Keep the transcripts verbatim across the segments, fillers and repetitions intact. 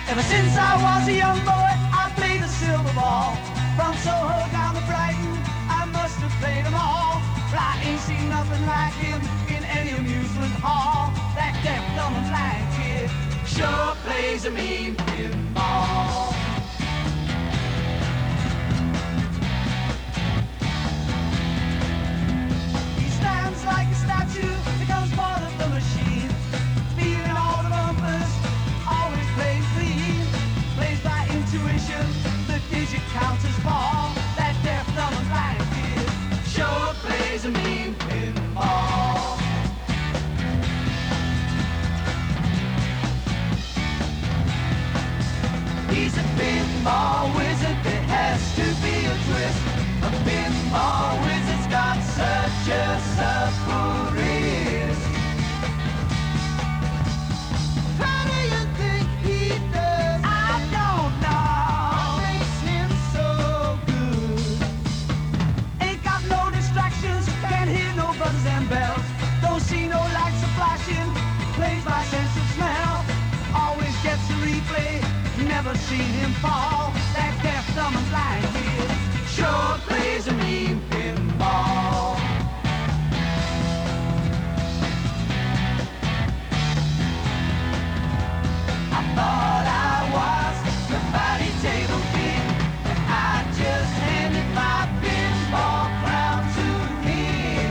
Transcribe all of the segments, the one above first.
Ever since I was a young boy, I played the silver ball. From Soho down to Brighton, I must have played them all. But I ain't seen nothing like him in any amusement hall. That deaf, dumb, and blind kid sure plays a mean pinball. He stands like a statue, becomes part of the machine. Feeling all the bumpers, always plays clean. Plays by intuition, the digit counters fall. That deaf, dumb, and blind kid sure plays a mean pinball. He's a pinball wizard, there has to be a twist. A pinball wizard's got such a supple wrist. How do you think he does? I don't know. What makes him so good? Ain't got no distractions, can't hear no buzzers and bells. Don't see no lights a flashing, plays by sense of smell. Always gets a replay, never seen him fall. That deaf, dumb, and blind kid sure plays a mean pinball. I thought I was the body table king, and I just handed my pinball crown to him.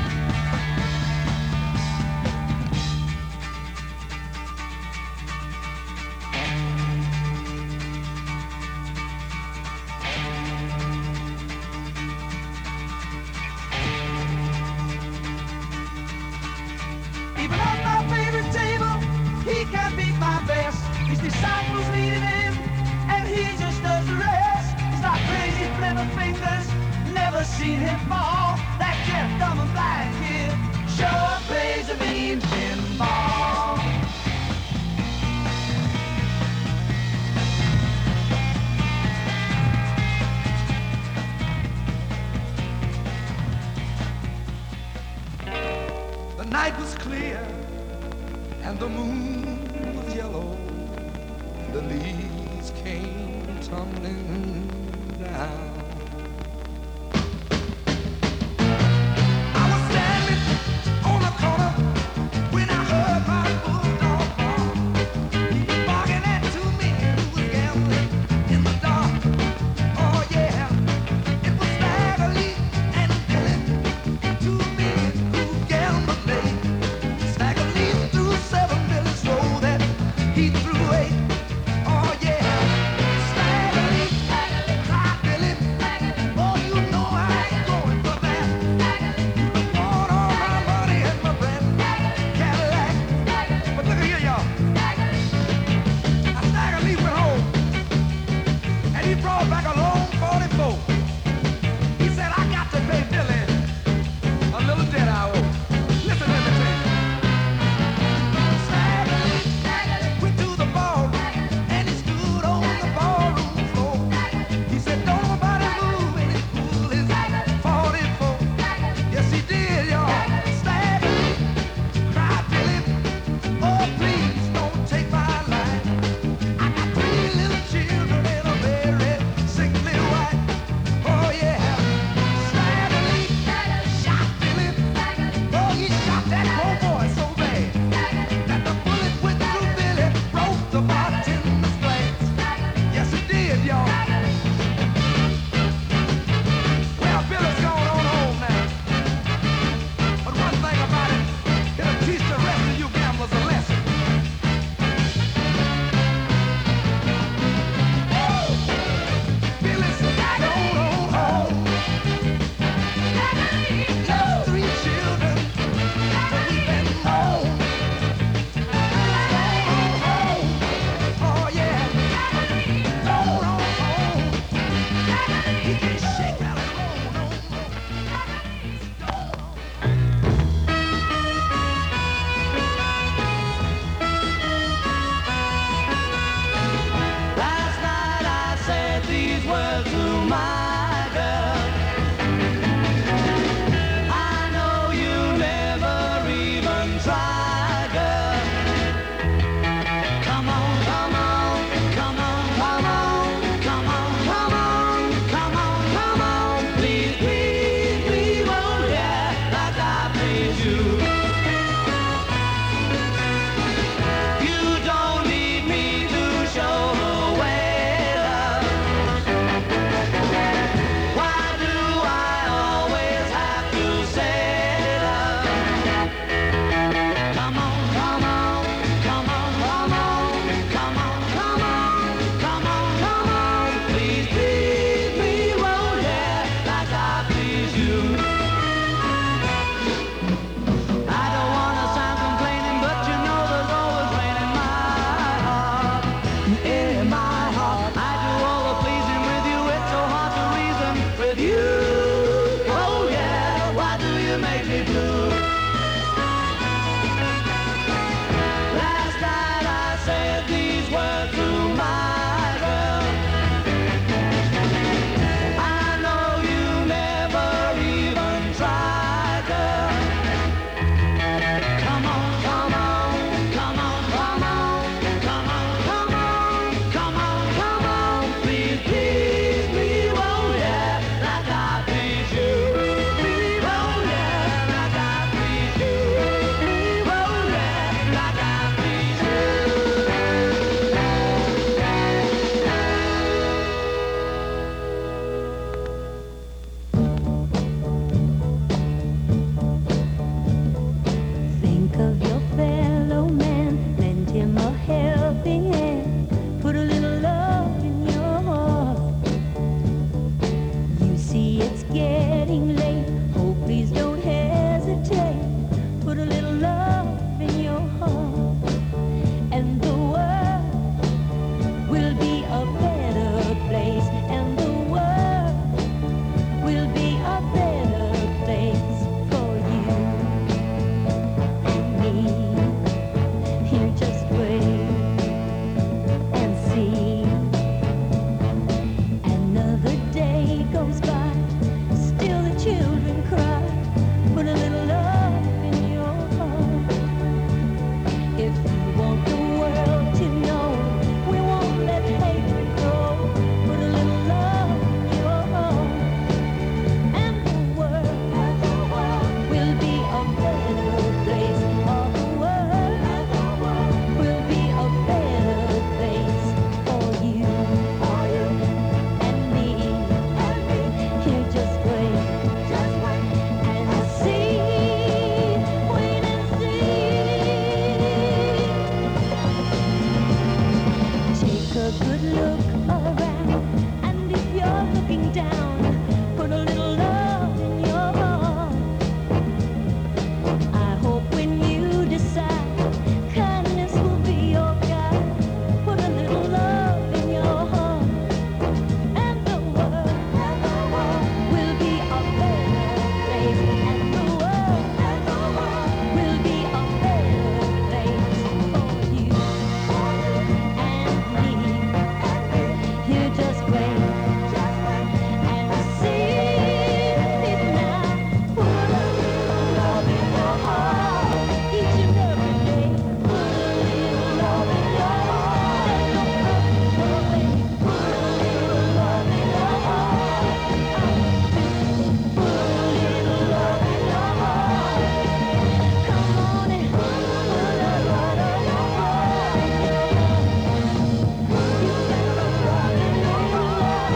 Even on my favorite table, he can't beat my best. His disciples needed him, and he just does the rest. He's got crazy clever fingers, never seen him fall. That deaf, dumb, and blind kid sure plays a mean pinball. The night was clear and the moon was yellow. The leaves came tumbling down. I was standing on a corner when I heard my bulldog bark. He was barking at two men who was gambling in the dark. Oh yeah, it was Stagger Lee and Billy, two men who gambled late. Stagger Lee threw seven, Billy swore that he threw eight. Oh yeah, Stagger Lee, Stagger Lee, Billy If you want the world to know, we won't let hate grow. Put a little love in your heart, and the world, and the world will be a better place. All the world, and the world will be a better place for you, for you and me, and me. You just wait, just wait and see, wait and see. Take a good look around, and if you're looking down, put a little love in your heart. I hope when you decide, kindness will be your guide. Put a little love in your heart, and the world, and the world will be a better place. And the world, and the world will be a better place for you, for you and me, and me. You just wait, just wait and see it now. Put a little love in your heart each and every day. Put a little love in your heart. Let the world away. Put a little love in your heart. Put a little love in your heart. Come on and put a little love in your heart. You got the love in your heart.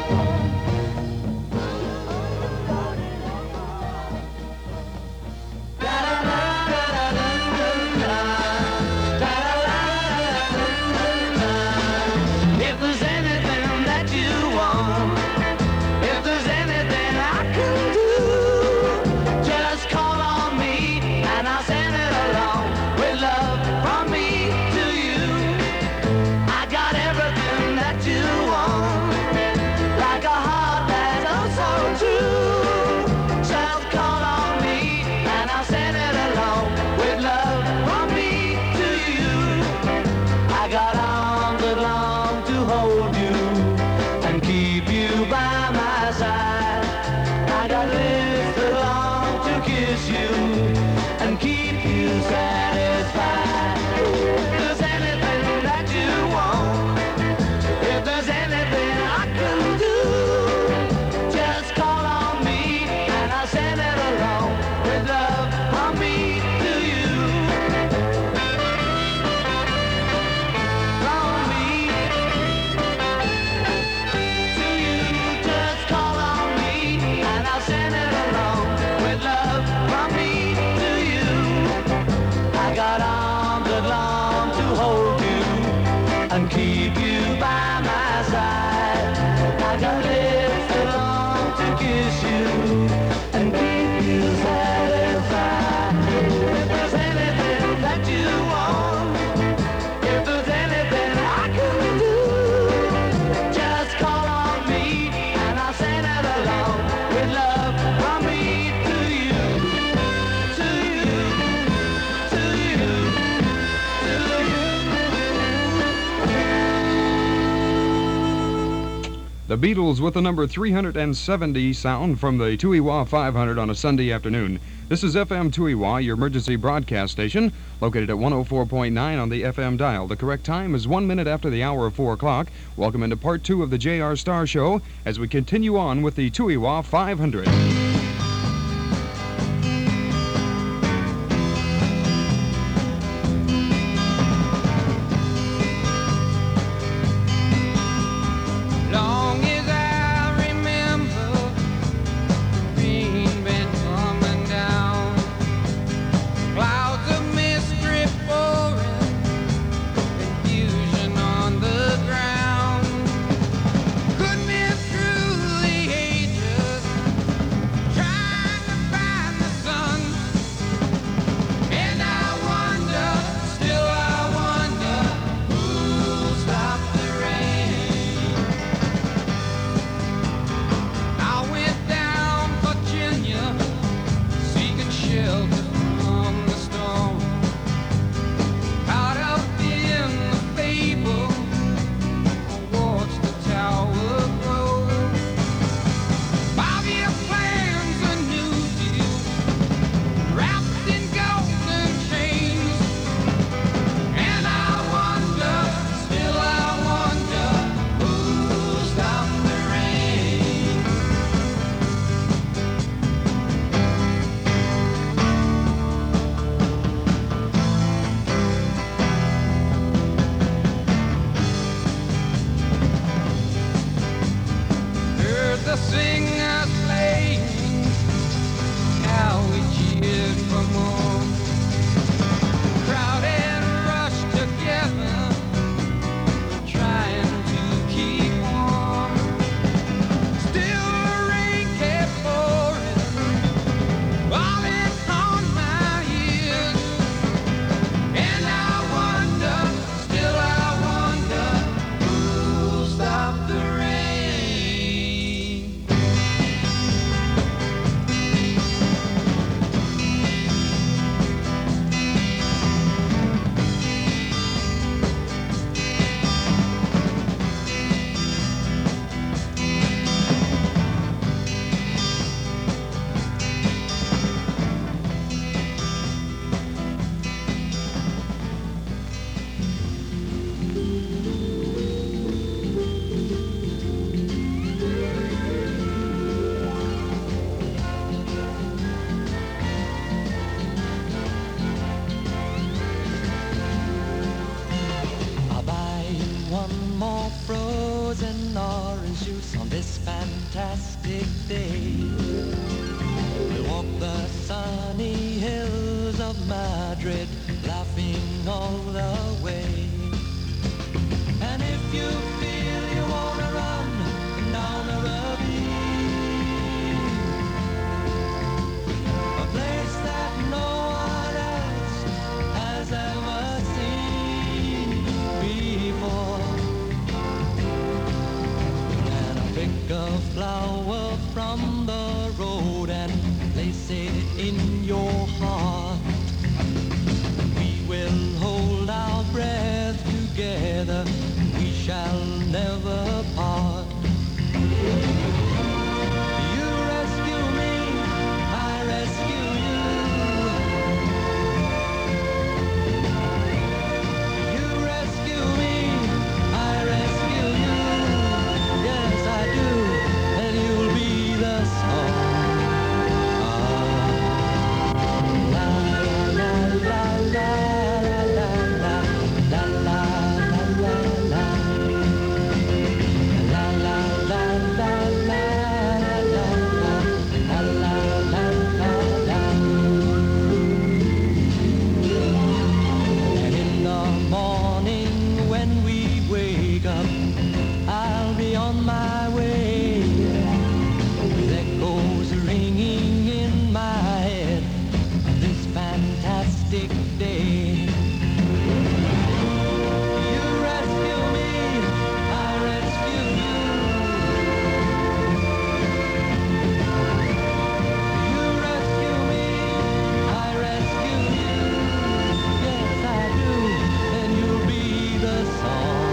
If there's anything that you want, if there's anything I can do, just call on me and I'll send it along with love from me to you. I got everything that you want, like a heart that's oh so true. Just call on me and I'll send it along with love from me to you. I got arms that long to hold you and keep you by my side. I got lips that long to kiss you and keep you satisfied. If there's anything that you want, if there's anything I can do, just call on me and I'll send it along with love from me to you. From me to you, just call on me and I'll send it along with love from me to you. I got arms that long to hold you and keep you by my side. I got lips that long to kiss you and keep you satisfied. If there's anything that you want, if there's anything I can do, just call on me and I'll send it along with love from me to you, to you, to you, to you. The Beatles with the number three hundred seventy sound from the Tuiwa five hundred on a Sunday afternoon. This is F M Tuiwa, your emergency broadcast station, located at one oh four point nine on the F M dial. The correct time is one minute after the hour of four o'clock. Welcome into part two of the J R Star Show as we continue on with the Tuiwa five hundred. Long as I remember, the rain been coming down, clouds of mist drip pouring, confusion on the ground. Goodness through the ages, frozen orange juice on this fantastic day. We'll walk the sunny hills of Madrid, laughing all the way. And if you feel you wanna run down a ravine, a place that no one else has ever seen before, and I pick a flower from the road and place it in your heart. We will hold our breath together, we shall never part. You rescue me, I rescue you. You rescue me, I rescue you. Yes, I do, and you'll be the song. La la la la la la la la la la la. La la la la la la la la la la. And in the morning when we wake up, I'll be on my way, with echoes ringing in my head of this fantastic day. You rescue me, I rescue you. You rescue me, I rescue you. Yes, I do, and you'll be the song.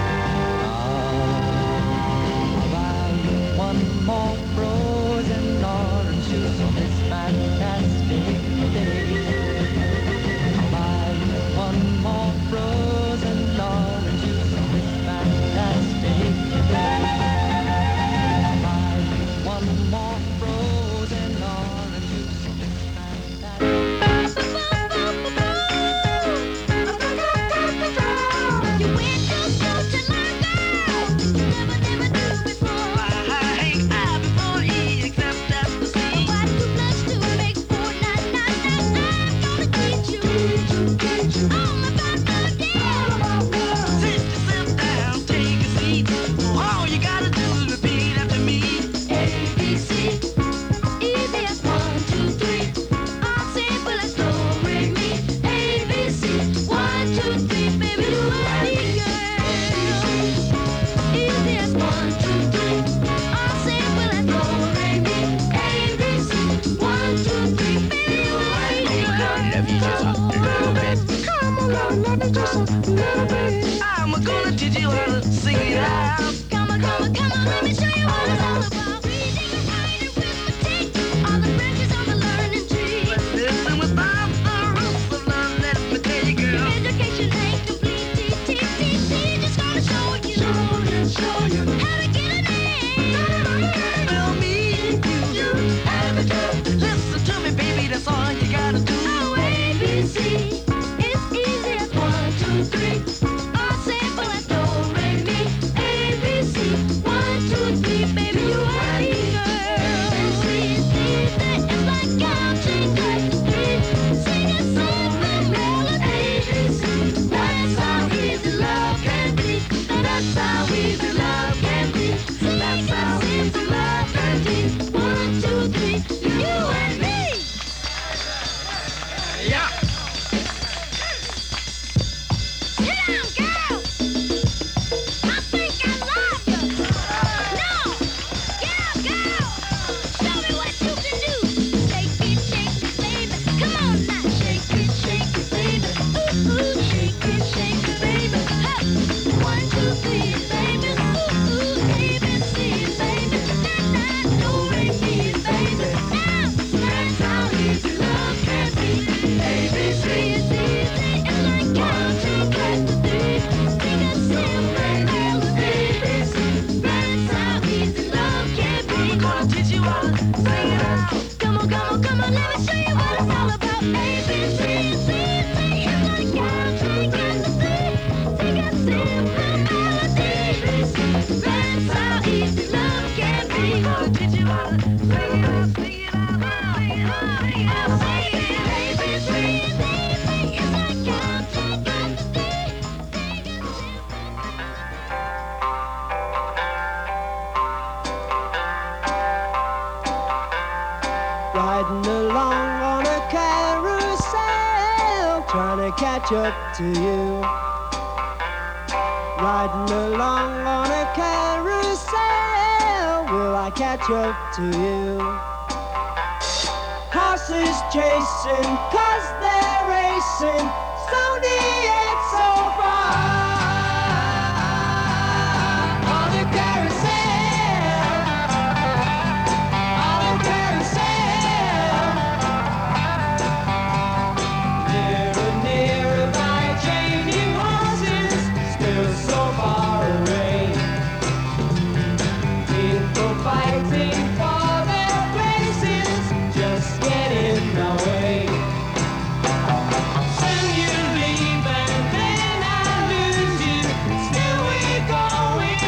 I'll buy you one more frozen orange juice on this fantastic day. I'll buy you one more frozen orange juice on this fantastic day. I'll buy you one more frozen orange juice on this fantastic You went to school to learn, girl. Never, never knew before. Why two plus two make four? Nine, nine, nine. I'm gonna teach you. All about love, yeah. Sit yourself down, take a seat. All you gotta do is repeat after me. A, B, C, easy as one, two, three. All simple as do, re, mi. A, B, C, one, two, three, baby, you and me, girl. Easy as one, two, three. All simple as do, re, mi. A, B, C, one, two, three, baby, you and me, girl. Let me just a little bit. Come along, let me just a little bit. I'm gonna teach you how to sing it out. Come on, come on, come on, let me show you what it's all about. Reading, writing, arithmetic, all the branches on the learning tree. Listen without the rules of love, let me tell you, girl. Education ain't complete, T, T, T, T, just gonna show you, show you, show you how to get an A. Tell me you have it too. Listen to me, baby, that's all you gotta do. Oh, A, B, C, it's easy as one, two, three. All simple as do, re, mi. A, B, C, one, two, three, baby, you and me, girl. It's easy, it's like counting back to three. Sing a simple melody. A, B, C, that's how easy love can be. That's how easy love can be. That's how easy love can be. One, two, three, you and me. Yeah. Sit catch up to you. Riding along on a carousel, will I catch up to you? Horses chasing, cause they're racing, Sony ain't so far. On the carousel, on the carousel, nearer, nearer by changing horses, still so far away. People fighting for their places, just get in the way. Soon you leave and then I lose you, still we're going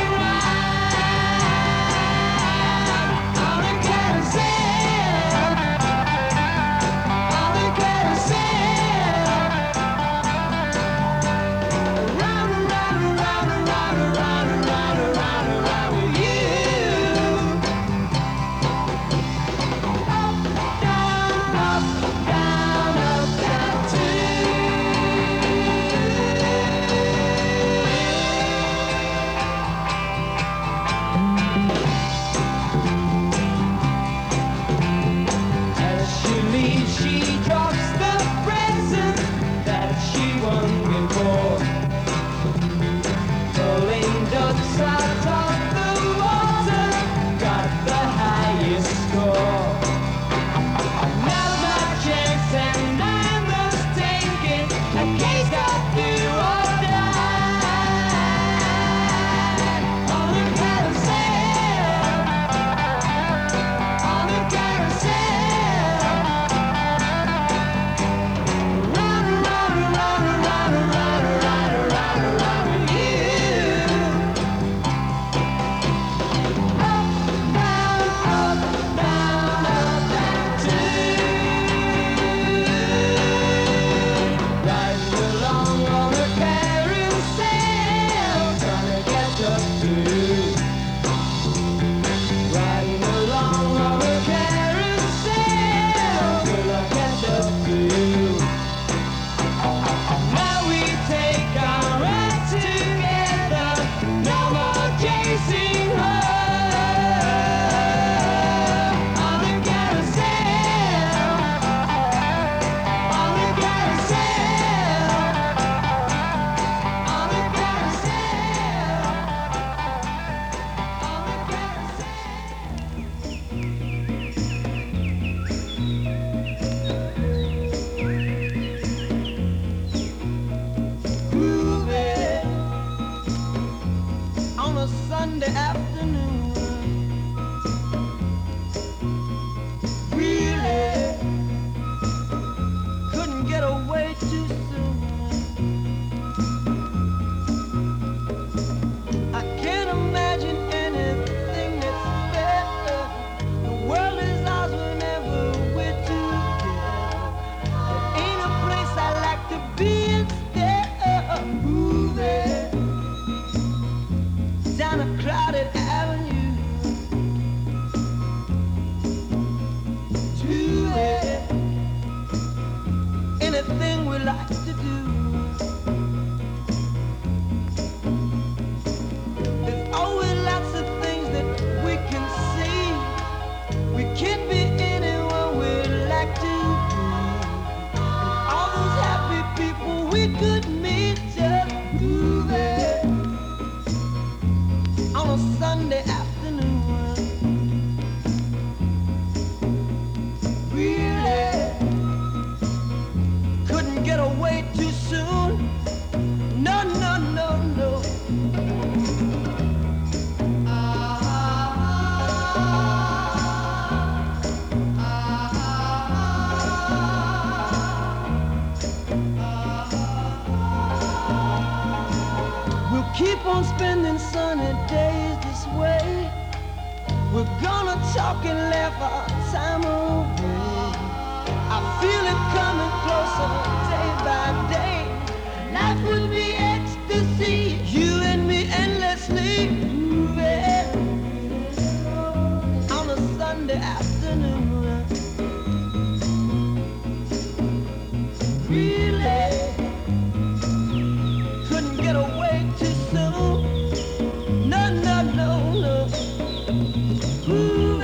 round on the carousel, on the carousel, round and round and round and round and round and round and round and round with you. Up, down, up, down, up, down too. As she leaves, she drops the presents that she won before. Pulling ducks out of the water, got the highest score. Now my chance and I must take it, a case of do or die. On the carousel, on the carousel, round and round and round and round and round and round and round and round with you. Up, down, up, down, up, down too. Riding along on the carousel, gonna catch up to you. Riding along on the carousel, will I catch up to you? Now we take our ride together, no more chasing her. On the carousel, on the carousel, on the carousel, on the carousel. Groovy on a Sunday afternoon. Really couldn't get away too soon. I can't imagine anything that's better. The world is ours whenever we're together. There ain't a place I like to be instead of moving down a crowded avenue to it. Anything we like to do. There's always lots of things that we can see. We can be anyone we like to be. And all those happy people we could meet just moving on a Sunday afternoon. Really couldn't get away too soon. No, no, no, no. We'll keep on spending sunny days this way. We're gonna talk and laugh our time away. I feel it coming closer day by day. Life would be ecstasy, you and me endlessly moving on a Sunday afternoon. Really too soon. No, no, no, no. Groovy.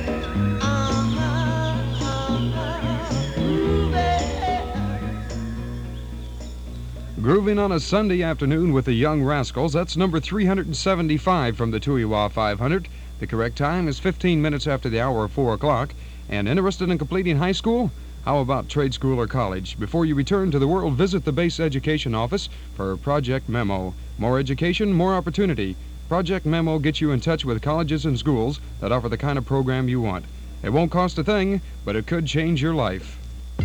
Uh-huh, uh-huh. Groovy. Grooving on a Sunday afternoon with the Young Rascals. That's number three hundred seventy-five from the Tuiwa five hundred. The correct time is fifteen minutes after the hour of four o'clock. And interested in completing high school? How about trade school or college? Before you return to the world, visit the Base Education Office for Project Memo. More education, more opportunity. Project Memo gets you in touch with colleges and schools that offer the kind of program you want. It won't cost a thing, but it could change your life.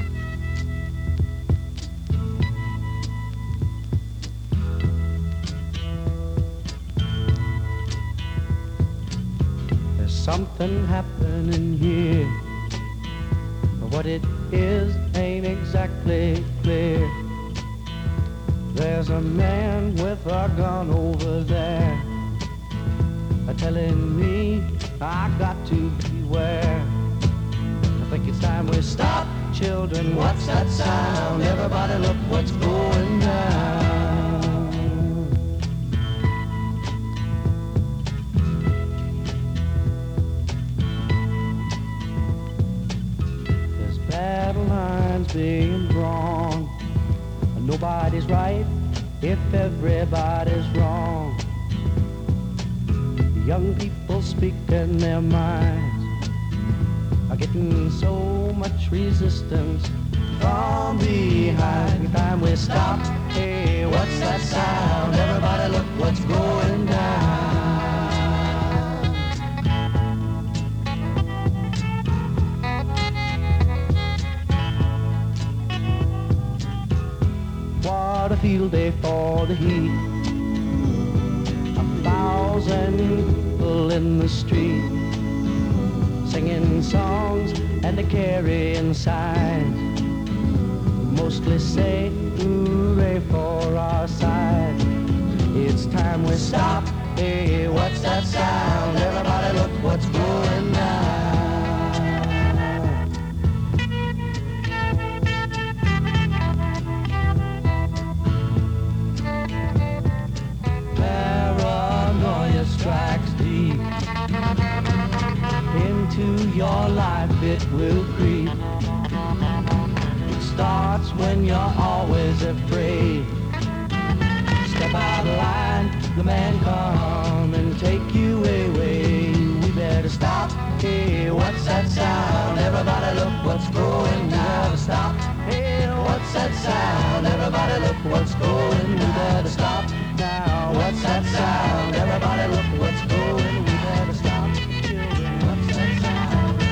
There's something happening here. What it is ain't exactly clear. There's a man with a gun over there, uh, telling me I got to beware. I think it's time we stop, children. What's that sound? Everybody look what's going down. Battle lines being drawn. Nobody's right if everybody's wrong. Young people speaking their minds are getting so much resistance from behind. Time we stop. Hey, what's that sound? Everybody look what's going down. What a field day for the heat. A thousand people in the street, singing songs and a carrying signs. Mostly say hooray for our side. It's time we stop. Hey, what's that sound? Everybody look what's going down. Paranoia strikes deep into your life, it will creep. It starts when you're always afraid. Step out of line, the man come and take you away. We better stop. Hey, what's that sound? Everybody look what's going down. Stop. Hey, what's that sound? Everybody look what's going. We better stop now. What's that sound? Everybody look what's going. We better stop. Children, what's that sound?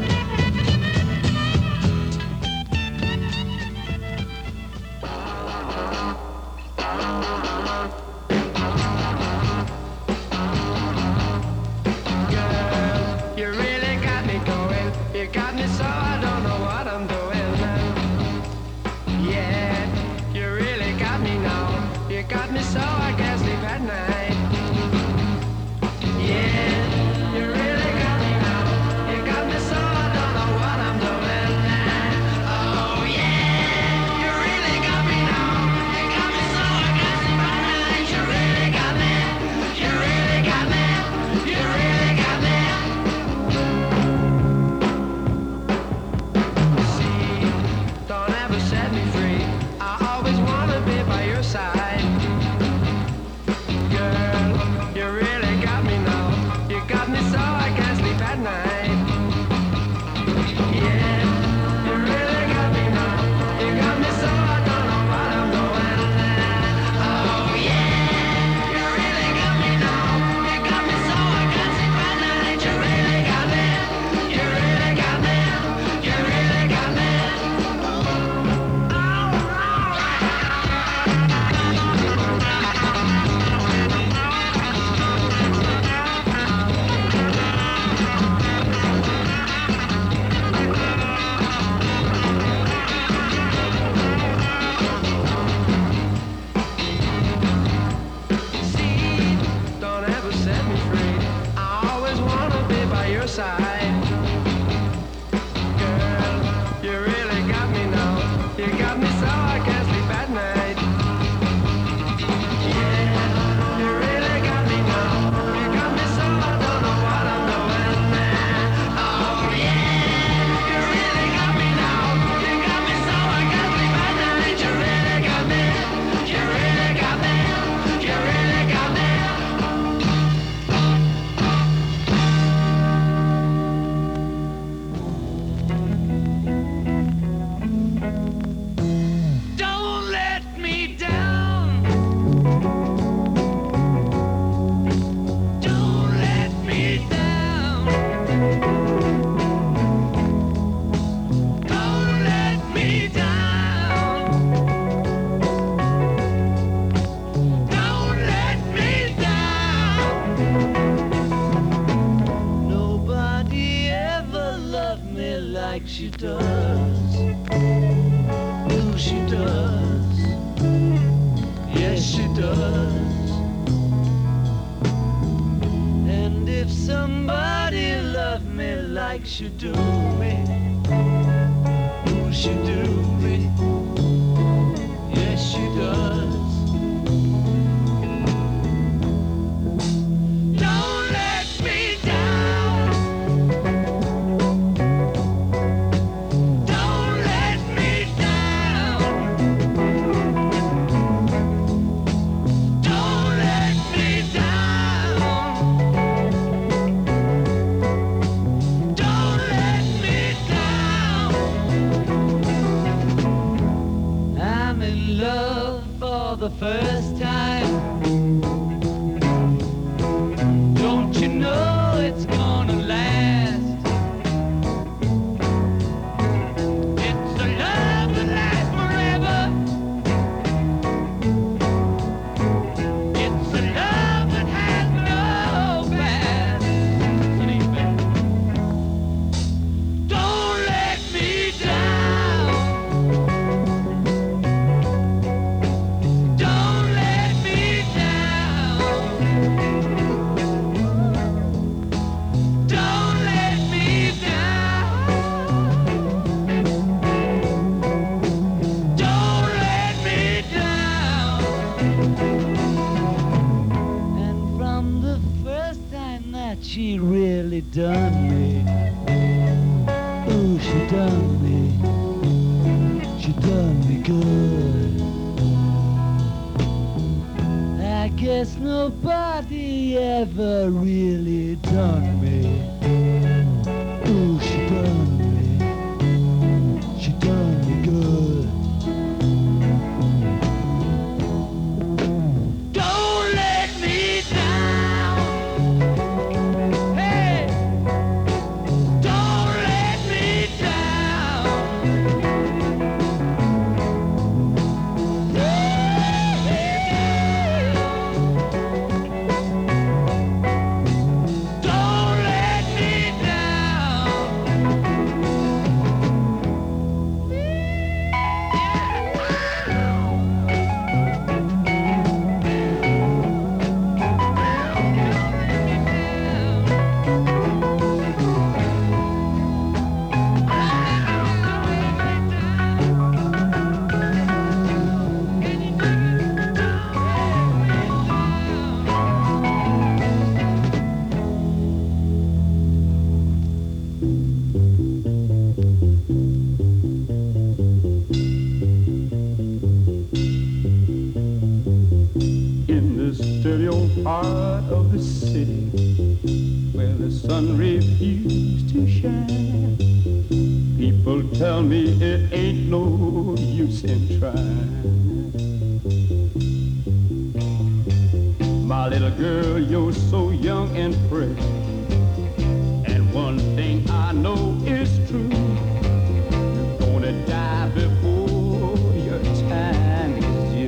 Girl, you really got me going. You got me so I don't know what I'm doing. Yeah, you really got me now. You got me so I can't sleep at night. Yeah, you really got me now. You got me so I don't know what I'm doing. Oh yeah, you really got me now. You got me so I can't sleep at night. she does. Ooh, she does. Yes, she does. And if somebody loved me like she do me, ooh, she do me. Yes, she does. Don't let me down. Don't let me down. Don't let me down. Don't let me down. I'm in love for the first time. Don't you know it's gonna last? It's a love that lasts forever. It's a love that has no past. It ain't bad. Don't let me down. Don't let me down. Don't let me down. Don't let me down. And from the first time that she really done me, ooh, she done me. She done me good. I guess nobody ever really done me. Ooh, she done me. She done me good. Don't let me down. Hey, don't let me down. Don't let me down. In this dirty old part of the city where the sun refused to shine, people tell me it ain't no use in trying. My little girl, you're so young and pretty, and one thing I know is true, you're gonna die before your time is due.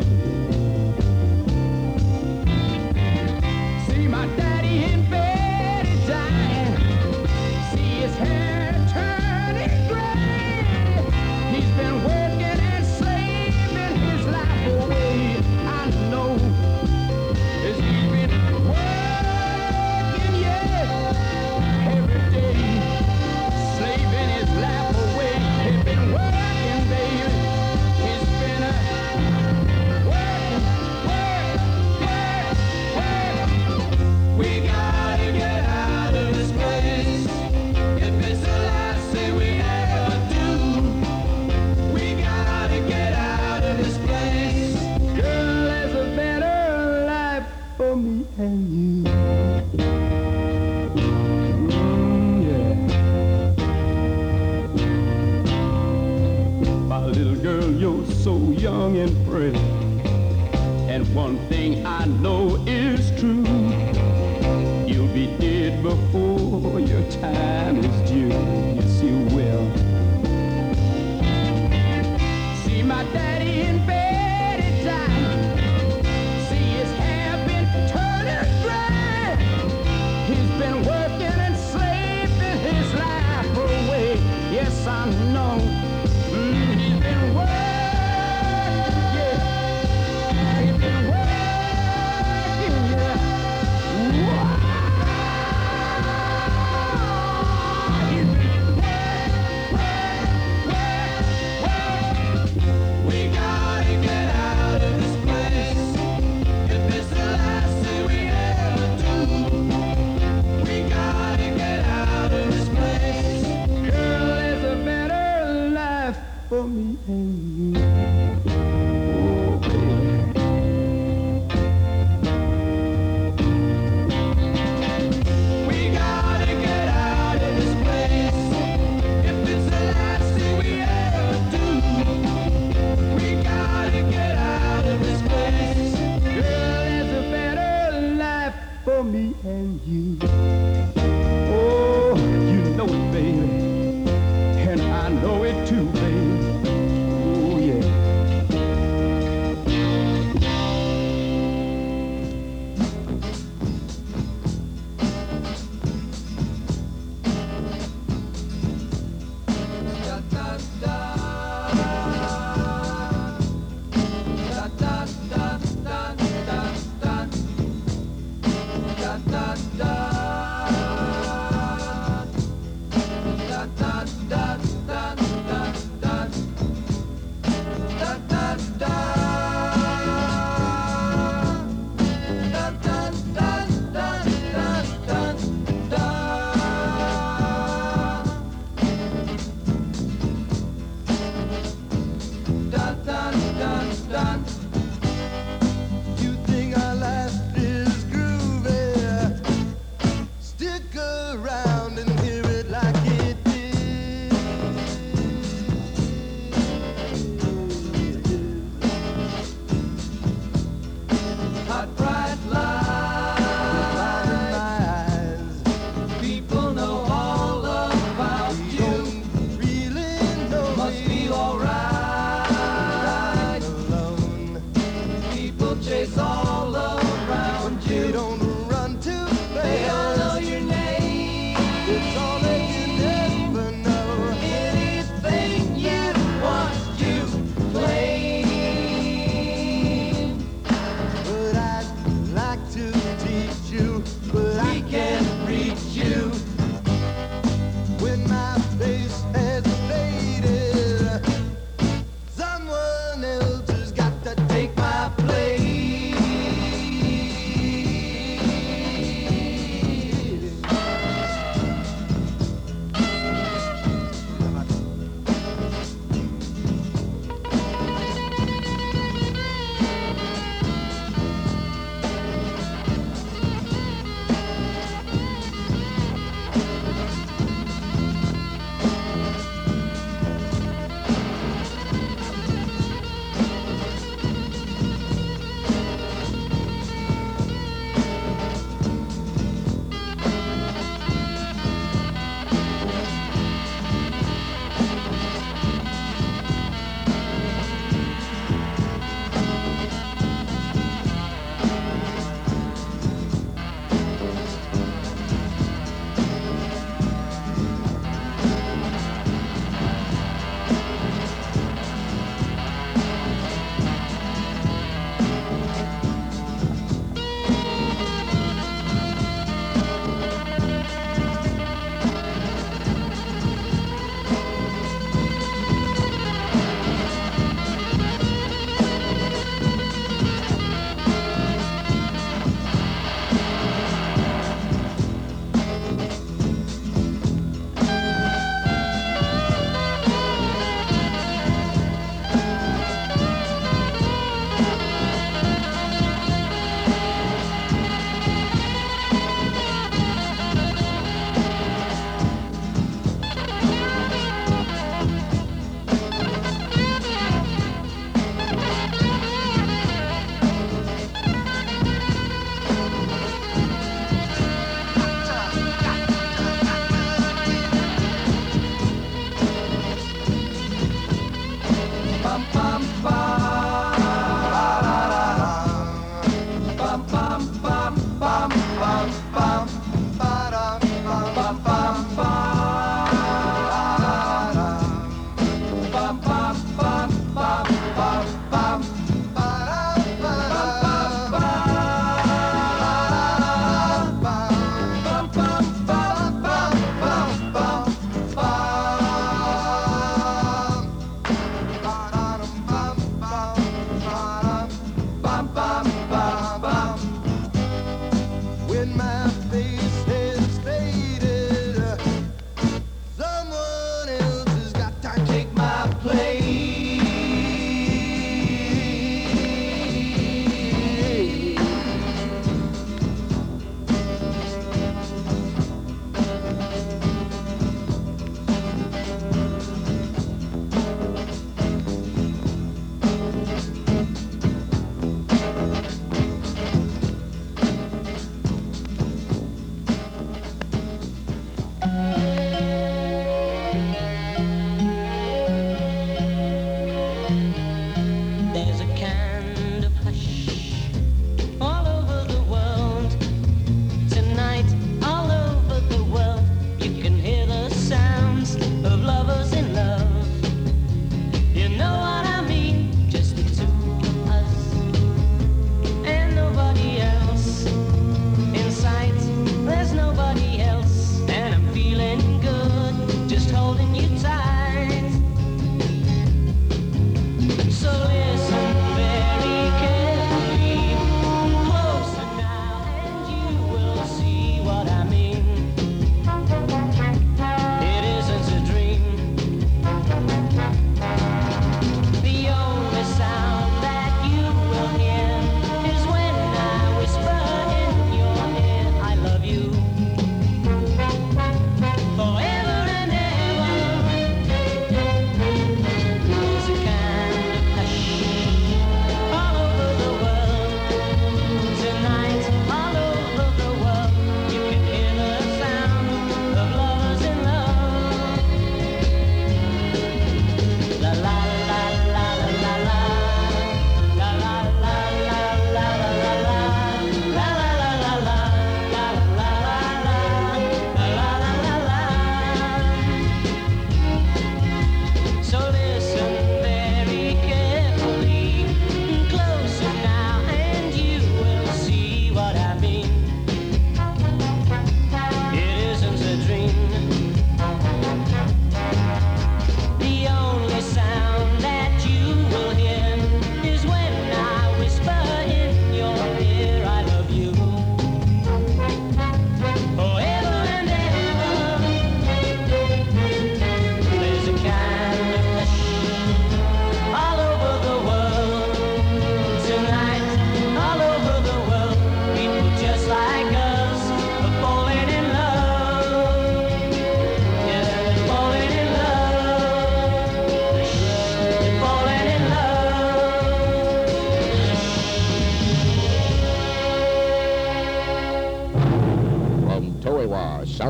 See my daddy in bed is dying. See his hair turning gray. He's been working and slaving his life away. I know as he's been working, yeah, every day, slaving his life away. He's been working, baby. He's been a working, work, work, work. We gotta get out of this place. If it's the last thing we ever do, we gotta get out of this place. Girl, there's a better life for me and you. Mm, yeah. My little girl, you're so young and pretty, and one thing I know is true. You'll be dead before your time is due. Yes, you will. See my daddy in bed at time. See his hair been turning gray. He's been working and slaving his life away. Yes, I know. and you. Oh, you know it, baby, and I know it too, baby. Oh, yeah. You think our life is groovy? Stick around and hear it like it is. Hot bright light in my eyes. People know all about you. Don't really know must me. Feel alright. Alone. People chase all around you. They don't run too fast. They all know your name. It's all that you never know. Anything you want, you claim. But I'd like to teach you, but I can't reach you. When my face has faded, someone else has got to take my place.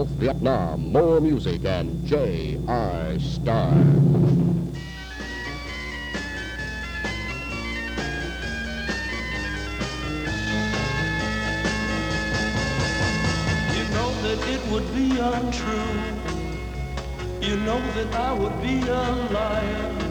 South Vietnam, more music, and J R. Star. You know that it would be untrue. You know that I would be a liar